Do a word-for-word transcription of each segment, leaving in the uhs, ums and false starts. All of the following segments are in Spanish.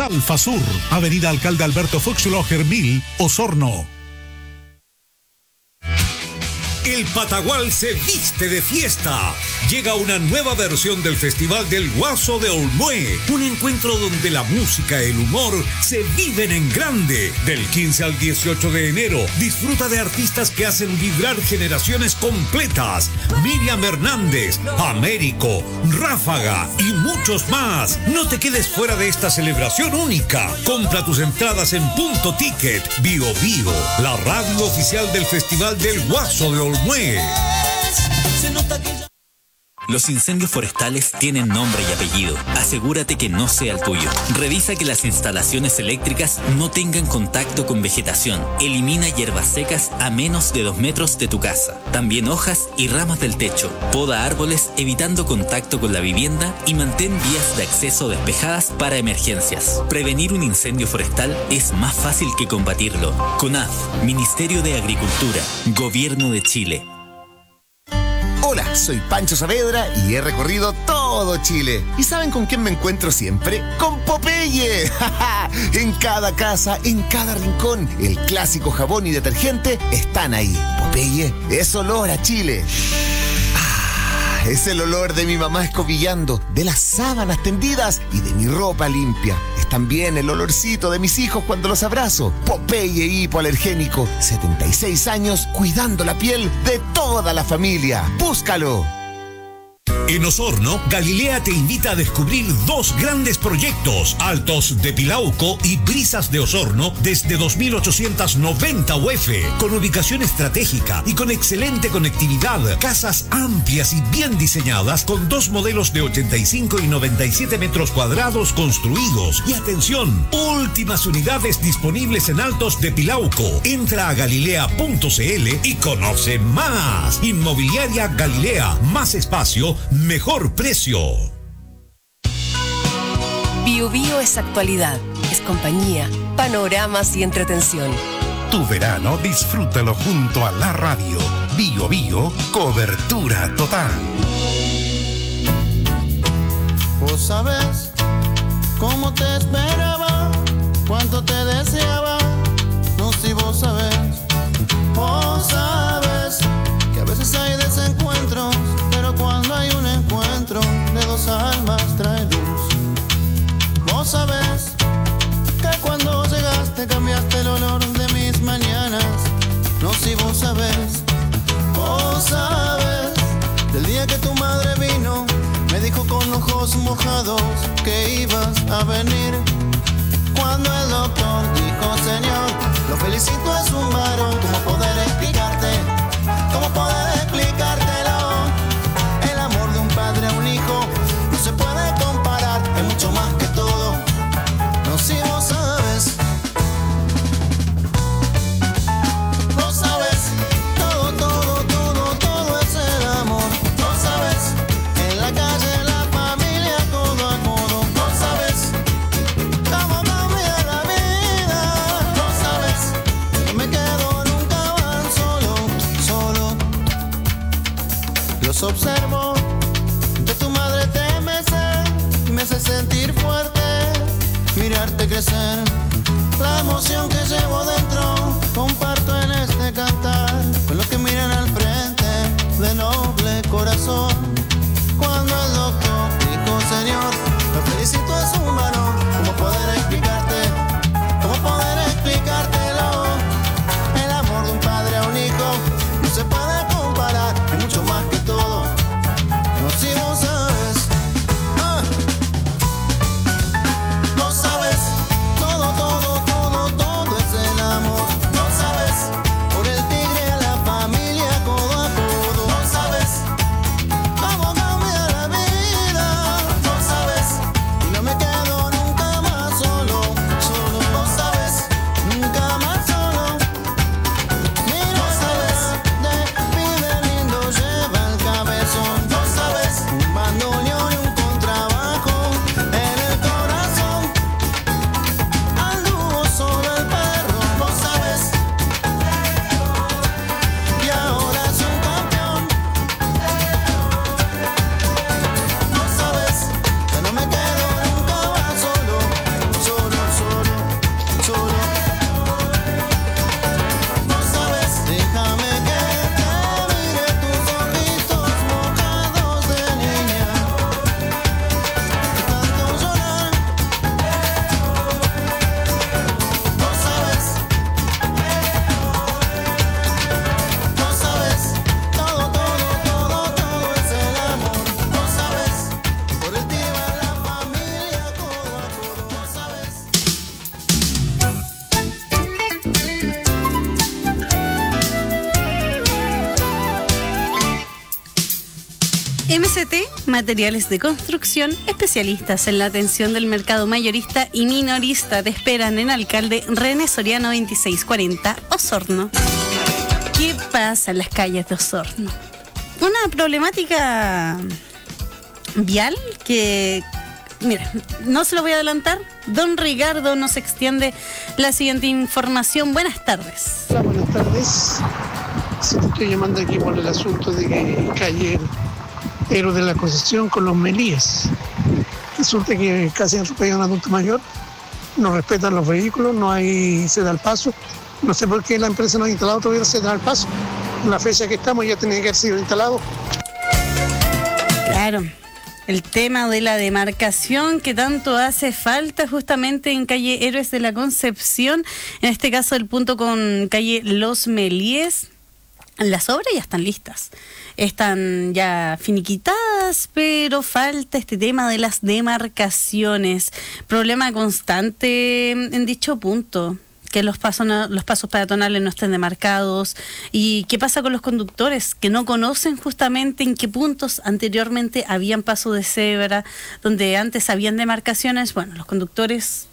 Salfa Sur, Avenida Alcalde Alberto Fuchslo Germil, Osorno. El Patagual se viste de fiesta. Llega una nueva versión del Festival del Guaso de Olmué. Un encuentro donde la música y el humor se viven en grande. Del quince al dieciocho de enero, disfruta de artistas que hacen vibrar generaciones completas. Miriam Hernández, Américo, Ráfaga y muchos más. No te quedes fuera de esta celebración única. Compra tus entradas en Punto Ticket. Bio Bio, la radio oficial del Festival del Guaso de Olmué. Los incendios forestales tienen nombre y apellido. Asegúrate que no sea el tuyo. Revisa que las instalaciones eléctricas no tengan contacto con vegetación. Elimina hierbas secas a menos de dos metros de tu casa. También hojas y ramas del techo. Poda árboles evitando contacto con la vivienda y mantén vías de acceso despejadas para emergencias. Prevenir un incendio forestal es más fácil que combatirlo. CONAF, Ministerio de Agricultura, Gobierno de Chile. Hola, soy Pancho Saavedra y he recorrido todo Chile. ¿Y saben con quién me encuentro siempre? ¡Con Popeye! En cada casa, en cada rincón, el clásico jabón y detergente están ahí. Popeye es olor a Chile. Ah, es el olor de mi mamá escobillando, de las sábanas tendidas y de mi ropa limpia. Es también el olorcito de mis hijos cuando los abrazo. Popeye hipoalergénico, setenta y seis años cuidando la piel de toda la familia. ¡Búscalo! En Osorno, Galilea te invita a descubrir dos grandes proyectos, Altos de Pilauco y Brisas de Osorno, desde dos mil ochocientos noventa U F, con ubicación estratégica y con excelente conectividad, casas amplias y bien diseñadas, con dos modelos de ochenta y cinco y noventa y siete metros cuadrados construidos. Y atención, últimas unidades disponibles en Altos de Pilauco. Entra a galilea punto c l y conoce más. Inmobiliaria Galilea, más espacio, mejor precio. Bio Bio es actualidad, es compañía, panoramas y entretención. Tu verano disfrútalo junto a la radio. Bio Bio, cobertura total. Vos sabés cómo te esperaba, cuánto te deseaba. No, si vos sabés, vos sabés que a veces hay desencuentros, pero cuando hay un encuentro de dos almas trae luz. Vos sabés que cuando llegaste cambiaste el olor de mis mañanas. No, si vos sabés, vos sabés del día que tu madre vino, me dijo con ojos mojados que ibas a venir. Cuando el doctor dijo, señor, lo felicito, es un varón. ¿Cómo poder explicarte? ¿Cómo poder explicártelo? El amor de un padre a un hijo no se puede comparar, es mucho más que todo. No, si vos sabes, vos sabes, todo, todo, todo, todo es el amor. Vos sabes, en la calle, en la familia, codo a codo. Vos sabes cómo cambia la vida. Vos sabes, no me quedo nunca más solo, solo. Los observo, de tu madre te mece, me hace sentir fuerte, mirarte crecer. La emoción que llevo dentro, comparto en este cantar, con los que miran al frente, de noble corazón. Cuando el doctor dijo, señor, lo felicito, es un varón. ¿Cómo poder explicarte? ¿Cómo poder explicártelo? El amor de un padre a un hijo no se puede comparar, es mucho más que todo. No, si vos sabes, ah. Vos sabes, todo, todo, todo, todo es el amor. Vos sabes, por el tigre a la familia, codo a codo. Vos sabes, M C T, materiales de construcción, especialistas en la atención del mercado mayorista y minorista, te esperan en Alcalde René Soriano veintiséis cuarenta, Osorno. ¿Qué pasa en las calles de Osorno? Una problemática vial que, mira, no se lo voy a adelantar. Don Ricardo nos extiende la siguiente información. Buenas tardes. Hola, buenas tardes. Sí, te estoy llamando aquí por el asunto de que calle Héroes de la Concepción con los Melíes. Resulta que casi atropellan a un adulto mayor, no respetan los vehículos, no hay ceda al paso. No sé por qué la empresa no ha instalado todavía ceda al paso. En la fecha que estamos ya tenía que haber sido instalado. Claro, el tema de la demarcación que tanto hace falta justamente en calle Héroes de la Concepción, en este caso el punto con calle Los Melíes. Las obras ya están listas, están ya finiquitadas, pero falta este tema de las demarcaciones. Problema constante en dicho punto, que los pasos, los pasos peatonales no estén demarcados. ¿Y qué pasa con los conductores que no conocen justamente en qué puntos anteriormente habían paso de cebra, donde antes habían demarcaciones? Bueno, los conductores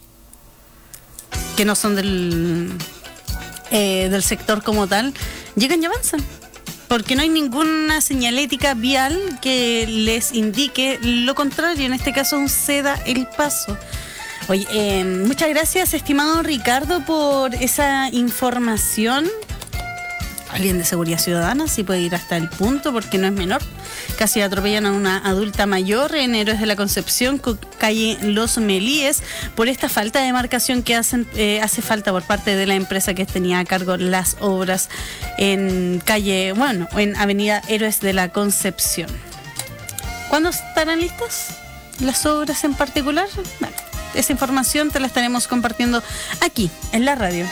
que no son del... Eh, del sector como tal, llegan y avanzan, porque no hay ninguna señalética vial que les indique lo contrario, en este caso un ceda el paso. Oye, eh, muchas gracias, estimado Ricardo, por esa información. Alguien de Seguridad Ciudadana sí puede ir hasta el punto, porque no es menor. Casi atropellan a una adulta mayor en Héroes de la Concepción, con calle Los Melíes, por esta falta de demarcación que hacen, eh, hace falta por parte de la empresa que tenía a cargo las obras en calle, bueno, en avenida Héroes de la Concepción. ¿Cuándo estarán listas las obras en particular? Bueno, esa información te la estaremos compartiendo aquí, en la radio.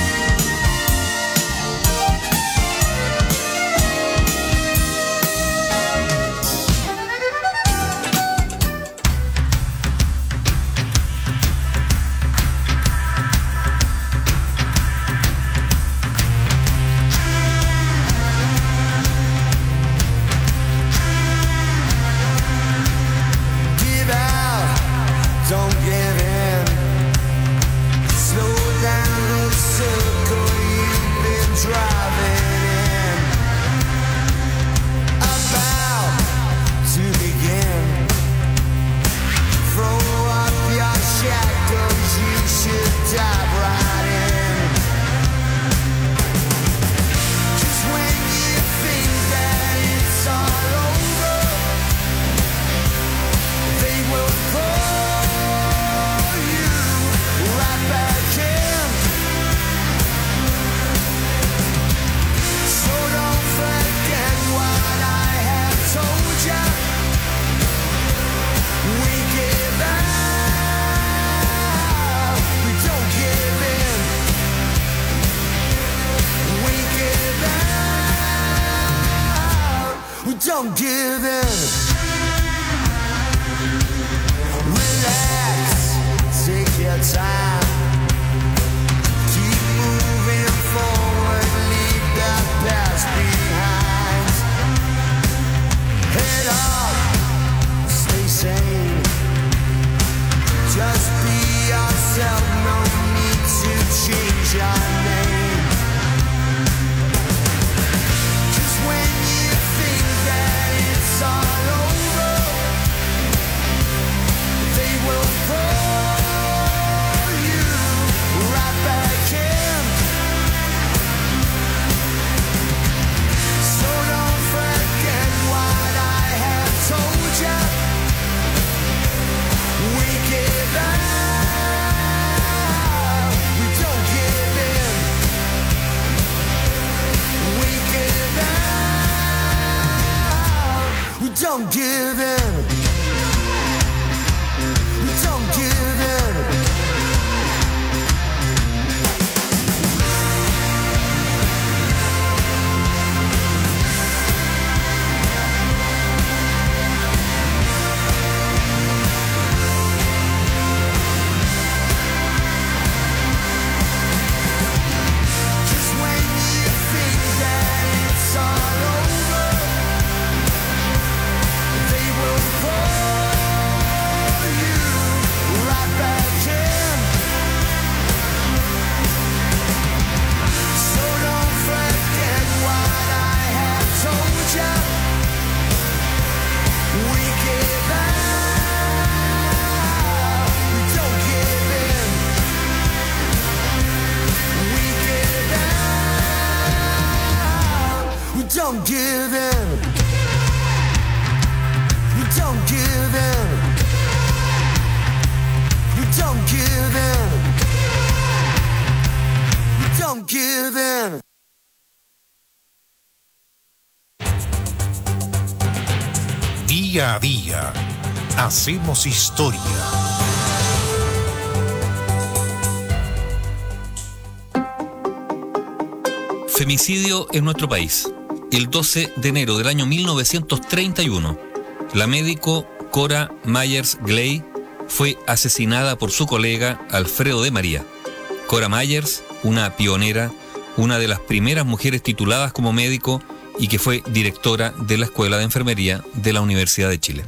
Don't give in. Relax, take your time. Keep moving forward, leave the past behind. Head up, stay sane. Just be yourself, no need to change your name. All over, they will call give in. You don't give in. You don't give in. You don't give in. Día a día, hacemos historia. Femicidio en nuestro país. El doce de enero del año mil novecientos treinta y uno, la médico Cora Myers Gley fue asesinada por su colega Alfredo de María. Cora Myers, una pionera, una de las primeras mujeres tituladas como médico y que fue directora de la Escuela de Enfermería de la Universidad de Chile.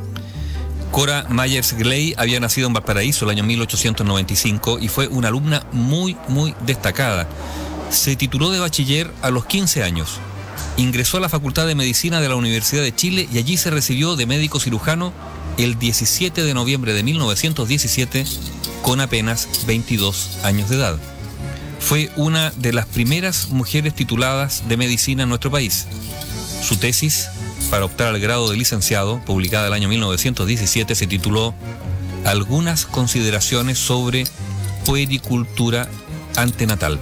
Cora Myers Gley había nacido en Valparaíso el año mil ochocientos noventa y cinco y fue una alumna muy, muy destacada. Se tituló de bachiller a los quince años. Ingresó a la Facultad de Medicina de la Universidad de Chile y allí se recibió de médico cirujano el diecisiete de noviembre de mil novecientos diecisiete con apenas veintidós años de edad. Fue una de las primeras mujeres tituladas de medicina en nuestro país. Su tesis, para optar al grado de licenciado, publicada el año mil novecientos diecisiete, se tituló Algunas consideraciones sobre puericultura antenatal.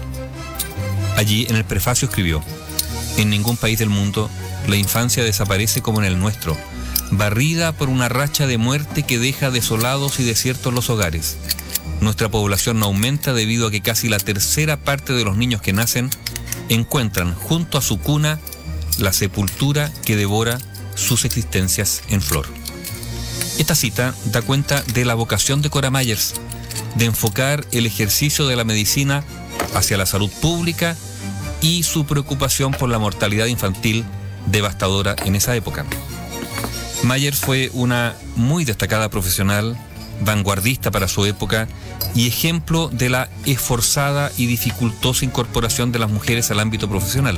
Allí, en el prefacio, escribió: En ningún país del mundo la infancia desaparece como en el nuestro, barrida por una racha de muerte que deja desolados y desiertos los hogares. Nuestra población no aumenta debido a que casi la tercera parte de los niños que nacen encuentran junto a su cuna la sepultura que devora sus existencias en flor. Esta cita da cuenta de la vocación de Cora Myers, de enfocar el ejercicio de la medicina hacia la salud pública y su preocupación por la mortalidad infantil devastadora en esa época. Myers fue una muy destacada profesional, vanguardista para su época y ejemplo de la esforzada y dificultosa incorporación de las mujeres al ámbito profesional.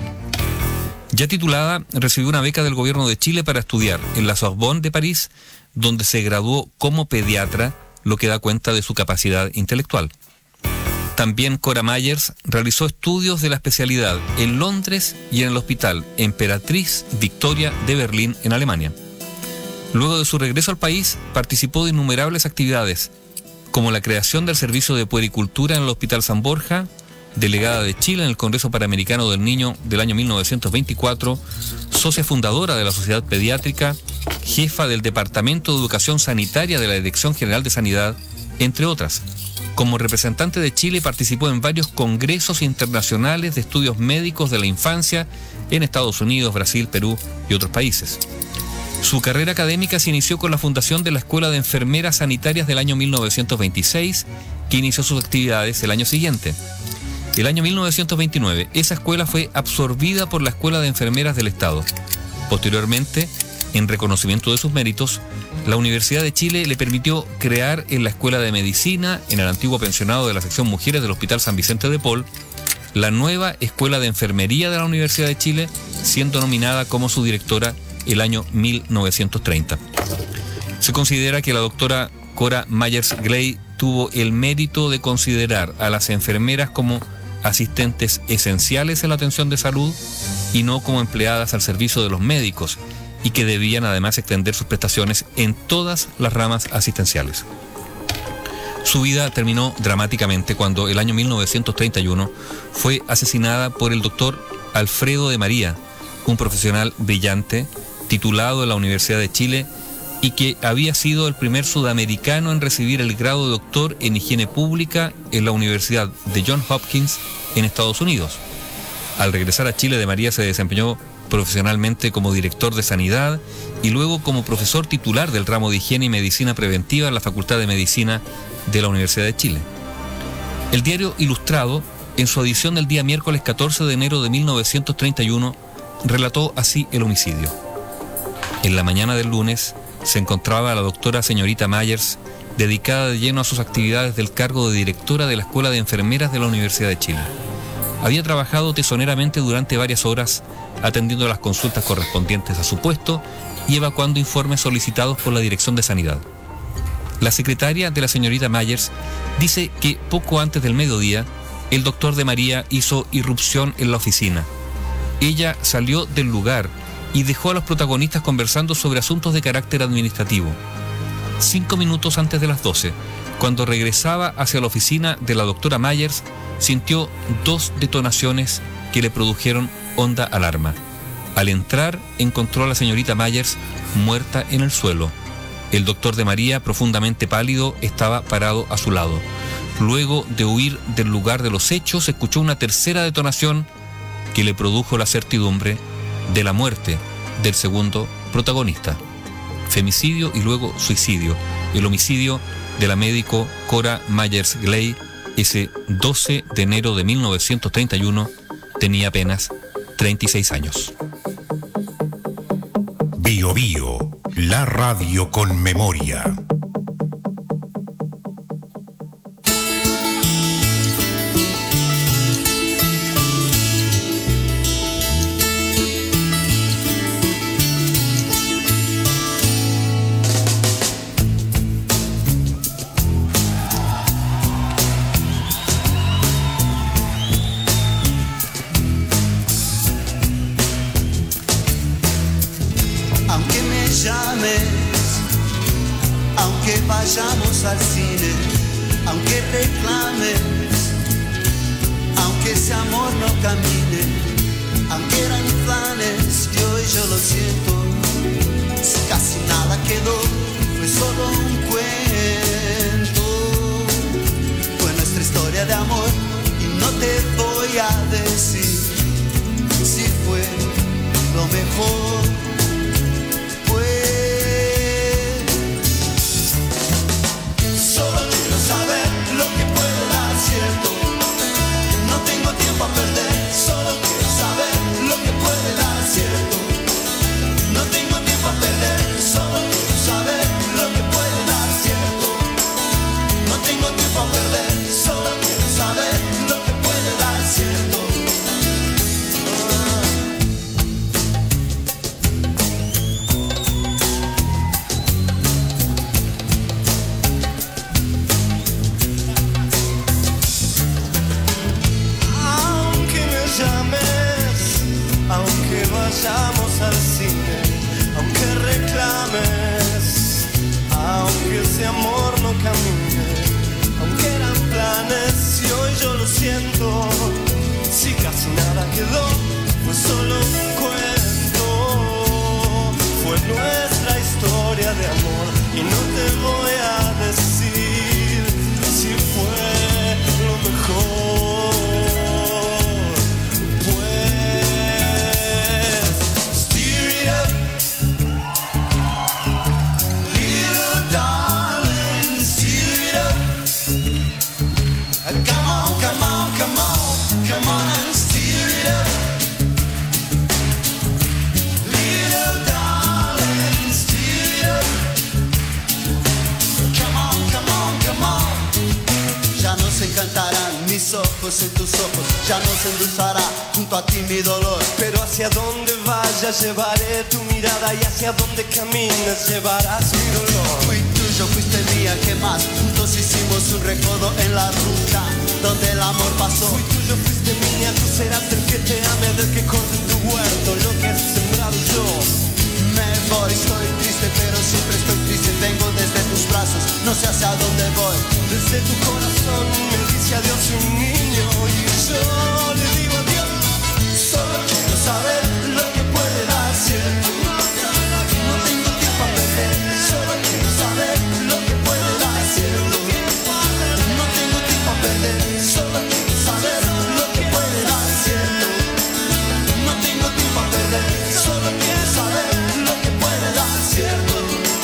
Ya titulada, recibió una beca del gobierno de Chile para estudiar en la Sorbonne de París, donde se graduó como pediatra, lo que da cuenta de su capacidad intelectual. También Cora Myers realizó estudios de la especialidad en Londres y en el Hospital Emperatriz Victoria de Berlín, en Alemania. Luego de su regreso al país, participó de innumerables actividades, como la creación del servicio de puericultura en el Hospital San Borja, delegada de Chile en el Congreso Panamericano del Niño del año mil novecientos veinticuatro, socia fundadora de la Sociedad Pediátrica, jefa del Departamento de Educación Sanitaria de la Dirección General de Sanidad, entre otras. Como representante de Chile participó en varios congresos internacionales de estudios médicos de la infancia en Estados Unidos, Brasil, Perú y otros países. Su carrera académica se inició con la fundación de la Escuela de Enfermeras Sanitarias del año mil novecientos veintiséis, que inició sus actividades el año siguiente. El año mil novecientos veintinueve, esa escuela fue absorbida por la Escuela de Enfermeras del Estado. Posteriormente, en reconocimiento de sus méritos, la Universidad de Chile le permitió crear en la Escuela de Medicina, en el antiguo pensionado de la sección Mujeres del Hospital San Vicente de Paul, la nueva Escuela de Enfermería de la Universidad de Chile, siendo nominada como su directora el año mil novecientos treinta. Se considera que la doctora Cora Myers Gley tuvo el mérito de considerar a las enfermeras como asistentes esenciales en la atención de salud y no como empleadas al servicio de los médicos, y que debían además extender sus prestaciones en todas las ramas asistenciales. Su vida terminó dramáticamente cuando el año mil novecientos treinta y uno fue asesinada por el doctor Alfredo de María, un profesional brillante, titulado en la Universidad de Chile y que había sido el primer sudamericano en recibir el grado de doctor en higiene pública en la Universidad de Johns Hopkins en Estados Unidos. Al regresar a Chile, de María se desempeñó profesionalmente como director de sanidad y luego como profesor titular del ramo de higiene y medicina preventiva en la Facultad de Medicina de la Universidad de Chile. El diario Ilustrado, en su edición del día miércoles catorce de enero de mil novecientos treinta y uno, relató así el homicidio. En la mañana del lunes se encontraba la doctora señorita Myers, dedicada de lleno a sus actividades del cargo de directora de la Escuela de Enfermeras de la Universidad de Chile. Había trabajado tesoneramente durante varias horas, atendiendo las consultas correspondientes a su puesto y evacuando informes solicitados por la Dirección de Sanidad. La secretaria de la señorita Myers dice que poco antes del mediodía, el doctor de María hizo irrupción en la oficina. ella salió del lugar y dejó a los protagonistas conversando sobre asuntos de carácter administrativo. Cinco minutos antes de las doce, cuando regresaba hacia la oficina de la doctora Myers, sintió dos detonaciones que le produjeron honda alarma. Al entrar, encontró a la señorita Myers muerta en el suelo. El doctor de María, profundamente pálido, estaba parado a su lado. Luego de huir del lugar de los hechos, escuchó una tercera detonación que le produjo la certidumbre de la muerte del segundo protagonista. Femicidio y luego suicidio. El homicidio de la médico Cora Myers Gley ese doce de enero de mil novecientos treinta y uno, tenía apenas treinta y seis años. Bio Bio, la radio con memoria. Vayamos al cine, aunque reclames, aunque ese amor no camine, aunque eran planes y hoy yo lo siento, si casi nada quedó, fue solo un cuento, fue nuestra historia de amor y no te voy a decir si fue lo mejor. No tengo tiempo a perder, solo quiero saber lo que puede dar cierto. No tengo tiempo a perder, solo quiero saber lo que puede dar cierto. No tengo tiempo a perder, solo quiero saber lo que puede dar cierto. Vayamos al cine, aunque reclames, aunque ese amor no camine, aunque eran planes y hoy yo lo siento, si casi nada quedó, fue solo un cuento, fue nuestra historia de amor y no te voy a decir si fue lo mejor. Come on and steer it up, little darling, steer it up. Come on, come on, come on. Ya no se encantarán mis ojos en tus ojos, ya no se endulzará junto a ti mi dolor. Pero hacia donde vayas llevaré tu mirada y hacia donde camines llevarás mi dolor. Fui tuyo, fuiste mía, ¿qué más? Juntos hicimos un recodo en la ruta donde el amor pasó. Fui tuyo, fuiste mía, tú serás el que te ame, del que corte tu huerto, lo que has sembrado yo. Me voy, estoy triste, pero siempre estoy triste. Vengo desde tus brazos, no sé hacia dónde voy. Desde tu corazón me dice adiós un niño y yo le digo adiós. Solo quiero saber lo que puede dar cierto. No tengo tiempo a perder, solo quiero saber lo que puede dar cierto. No tengo tiempo a perder, solo quiero saber lo que puede dar cierto. No tengo tiempo a perder, solo quiero saber lo que puede dar cierto.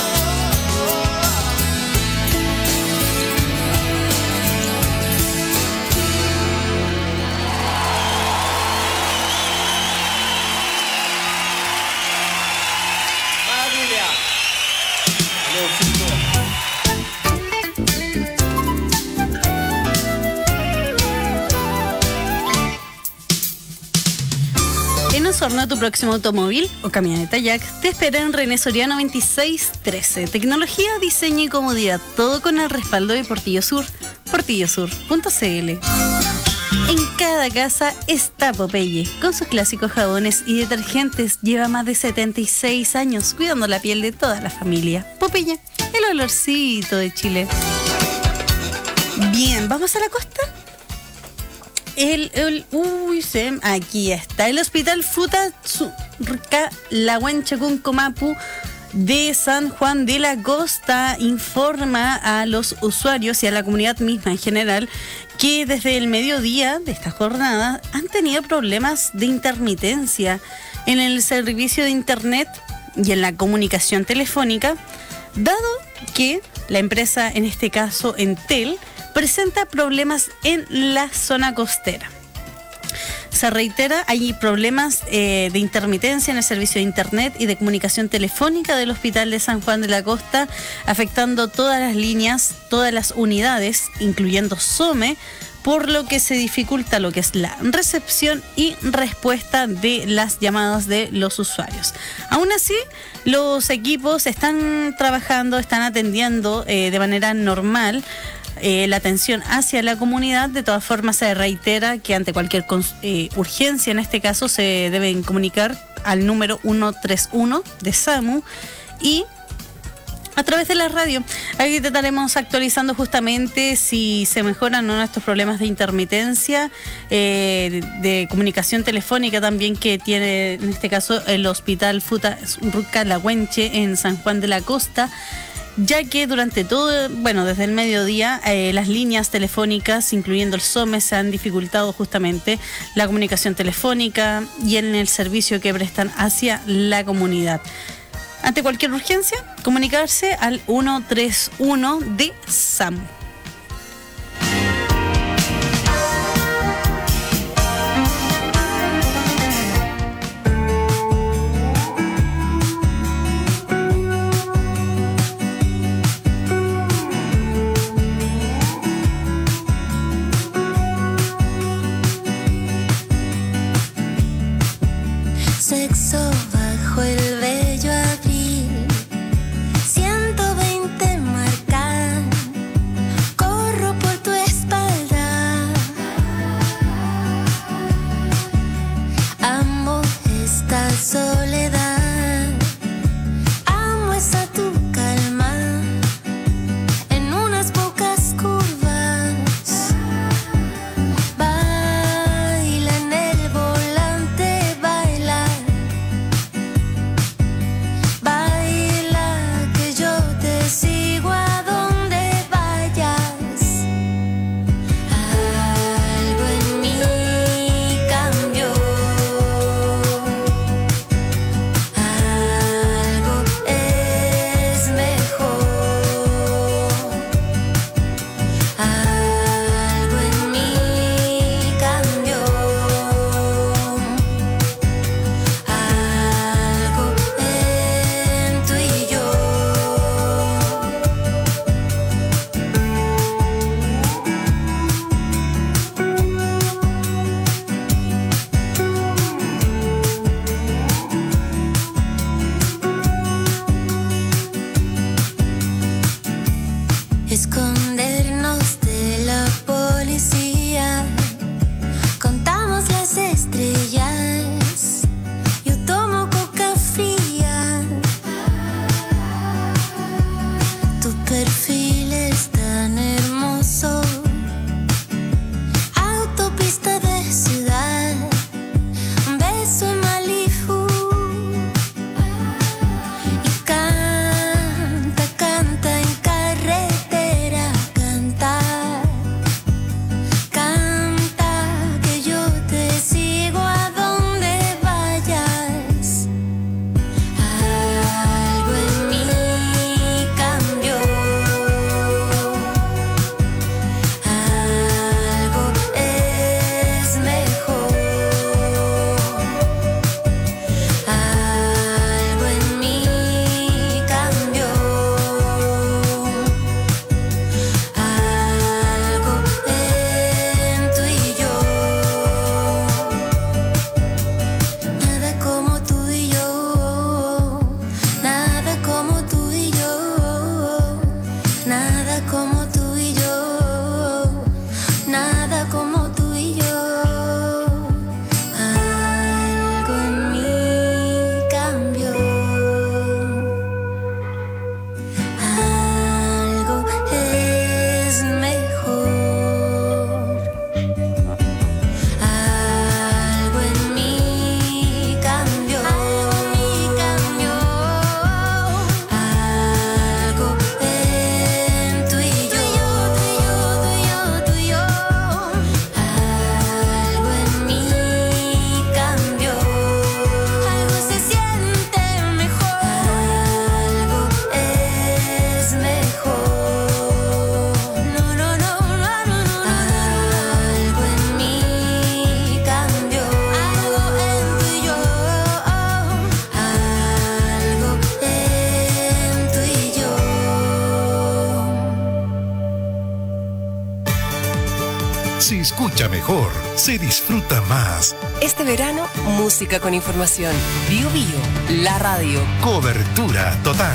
En Osorno, tu próximo automóvil o camioneta Jack te espera en René Soriano veintiséis trece. Tecnología, diseño y comodidad, todo con el respaldo de Portillo Sur, portillo sur punto c l. En cada casa está Popeye. Con sus clásicos jabones y detergentes lleva más de setenta y seis años cuidando la piel de toda la familia. Popeye, el olorcito de Chile. Bien, ¿vamos a la costa? El, el uy, se, aquí está. El Hospital Futatsurca Lahuanchacuncomapu de San Juan de la Costa informa a los usuarios y a la comunidad misma en general que desde el mediodía de esta jornada han tenido problemas de intermitencia en el servicio de internet y en la comunicación telefónica, dado que la empresa, en este caso Entel, presenta problemas en la zona costera. Se reitera, hay problemas eh, de intermitencia en el servicio de internet y de comunicación telefónica del Hospital de San Juan de la Costa, afectando todas las líneas, todas las unidades, incluyendo SOME, por lo que se dificulta lo que es la recepción y respuesta de las llamadas de los usuarios. Aún así, los equipos están trabajando, están atendiendo eh, de manera normal Eh, la atención hacia la comunidad. De todas formas, se reitera que ante cualquier eh, urgencia, en este caso, se deben comunicar al número ciento treinta y uno de SAMU y a través de la radio. Aquí te estaremos actualizando justamente si se mejoran o no estos problemas de intermitencia, eh, de comunicación telefónica también que tiene, en este caso, el Hospital Futatsurca Lahuenche en San Juan de la Costa, ya que durante todo, bueno, desde el mediodía, eh, las líneas telefónicas, incluyendo el SOME, se han dificultado justamente la comunicación telefónica y en el servicio que prestan hacia la comunidad. Ante cualquier urgencia, comunicarse al ciento treinta y uno de SAMU. Sexo bajo el bello abril, ciento veinte marcan Se escucha mejor, se disfruta más. Este verano, música con información. Bio Bio, la radio. Cobertura total.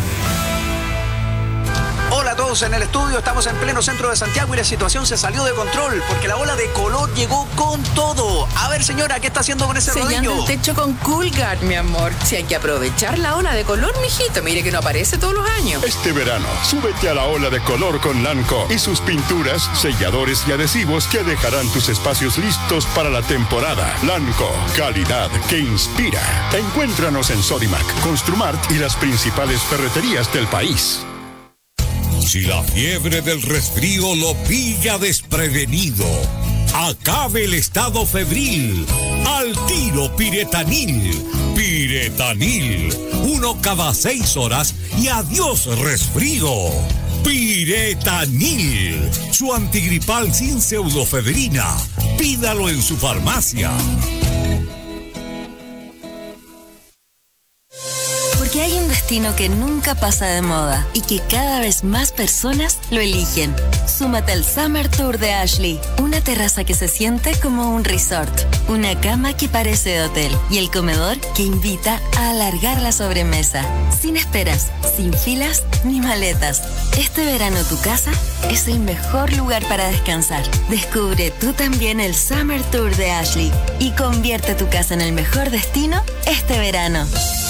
Hola a todos en el estudio, estamos en pleno centro de Santiago y la situación se salió de control porque la ola de color llegó con todo. A ver, señora, ¿qué está haciendo con ese Sellando rodillo? el techo con Coolguard, mi amor. Si hay que aprovechar la ola de color, mijito, mire que no aparece todos los años. Este verano, súbete a la ola de color con Lanco y sus pinturas, selladores y adhesivos que dejarán tus espacios listos para la temporada. Lanco, calidad que inspira. Encuéntranos en Sodimac, Construmart y las principales ferreterías del país. Si la fiebre del resfrío lo pilla desprevenido, acabe el estado febril. Al tiro Piretanil. Piretanil. Uno cada seis horas y adiós resfrío. Piretanil. Su antigripal sin pseudofebrina. Pídalo en su farmacia. Porque hay un destino que nunca pasa de moda y que cada vez más personas lo eligen. Súmate al Summer Tour de Ashley. Una terraza que se siente como un resort. Una cama que parece de hotel. Y el comedor que invita a alargar la sobremesa. Sin esperas, sin filas ni maletas. Este verano tu casa es el mejor lugar para descansar. Descubre tú también el Summer Tour de Ashley y convierte tu casa en el mejor destino este verano.